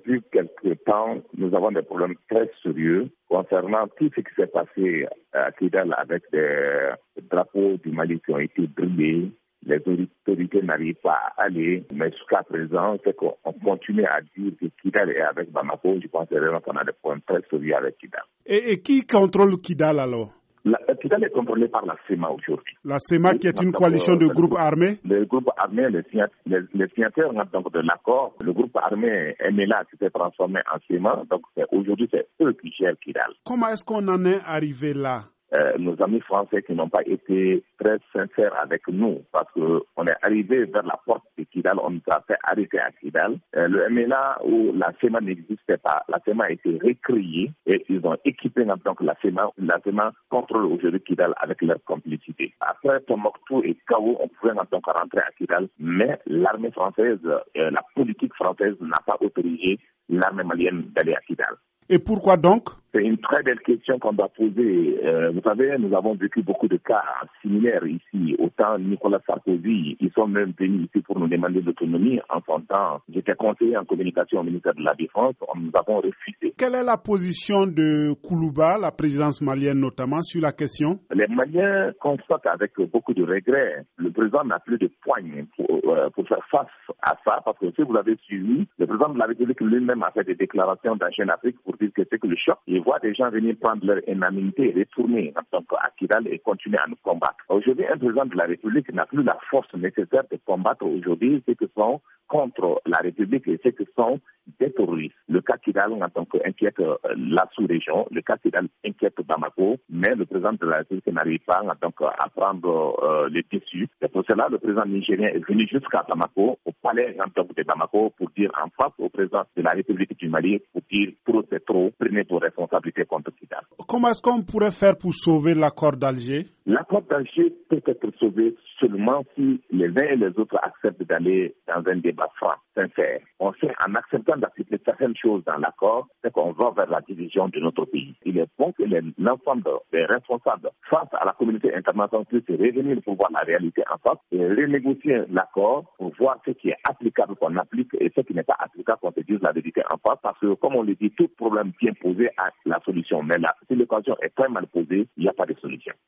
depuis quelque temps, nous avons des problèmes très sérieux concernant tout ce qui s'est passé à Kidal avec des drapeaux du Mali qui ont été brûlés. Les autorités n'arrivent pas à aller, mais jusqu'à présent, c'est qu'on continue à dire que Kidal est avec Bamako. Je pense vraiment qu'on a des problèmes très sérieux avec Kidal. Et qui contrôle Kidal alors? Kidal est contrôlé par la CEMA aujourd'hui. La CEMA qui est une coalition de groupes armés? Le groupe armé, les signataires donc, de l'accord, le groupe armé MLA qui s'est transformé en CEMA, donc aujourd'hui c'est eux qui gèrent Kidal. Comment est-ce qu'on en est arrivé là? Nos amis français qui n'ont pas été très sincères avec nous parce qu'on est arrivé vers la porte de Kidal, on nous a fait arrêter à Kidal. Le MLA où la CEMA n'existait pas, la CEMA a été recréée et ils ont équipé donc la CEMA contrôle aujourd'hui Kidal avec leur complicité. Après Tombouctou et Kao, on pouvait donc rentrer à Kidal, mais l'armée française, la politique française n'a pas autorisé l'armée malienne d'aller à Kidal. Et pourquoi donc? C'est une très belle question qu'on doit poser. Vous savez, nous avons vécu beaucoup de cas similaires ici. Autant Nicolas Sarkozy, ils sont même venus ici pour nous demander l'autonomie. En son temps, j'étais conseiller en communication au ministère de la Défense. Nous avons refusé. Quelle est la position de Koulouba, la présidence malienne notamment, sur la question? Les Maliens constatent avec beaucoup de regrets. Le président n'a plus de poigne pour faire face à ça. Parce que si vous avez suivi, le président de la République lui-même a fait des déclarations dans Jeune Afrique pour dire que c'est que le choc. Il voit des gens venir prendre leur indemnité et retourner à Kidal et continuer à nous combattre. Aujourd'hui, un président de la République n'a plus la force nécessaire de combattre aujourd'hui ceux qui sont contre la République et ceux qui sont des terroristes. Le cas Kidal inquiète la sous-région, le cas Kidal inquiète Bamako, mais le président de la République n'arrive pas à prendre les tissus. C'est pour cela que le président nigérien est venu jusqu'à Bamako, au palais de Bamako, pour dire en face au président de la République du Mali, pour dire trop c'est trop, prenez vos responsabilités contre Kidal. Comment est-ce qu'on pourrait faire pour sauver l'accord d'Alger? L'accord d'Alger peut être sauvé seulement si les uns et les autres acceptent d'aller dans un débat franc, sincère. On sait, en acceptant d'accepter certaines choses dans l'accord, c'est qu'on va vers la division de notre pays. Il est bon que l'ensemble des responsables face à la communauté internationale puissent revenir pour voir la réalité en face et renégocier l'accord pour voir ce qui est applicable qu'on applique et ce qui n'est pas applicable qu'on se dise la vérité en face. Parce que, comme on le dit, tout problème bien posé a la solution. Mais là, si l'occasion est très mal posée, il n'y a pas de solution.